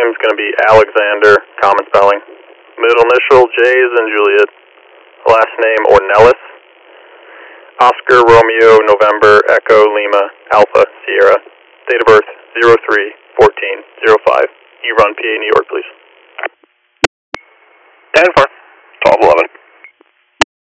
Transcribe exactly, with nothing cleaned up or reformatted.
name is going to be Alexander, common spelling. Middle initial, J as in Juliet. Last name, Ornelas. Oscar, Romeo, November, Echo, Lima, Alpha, Sierra. Date of birth, zero three fourteen oh five. You run P A New York, please. ten four, twelve eleven.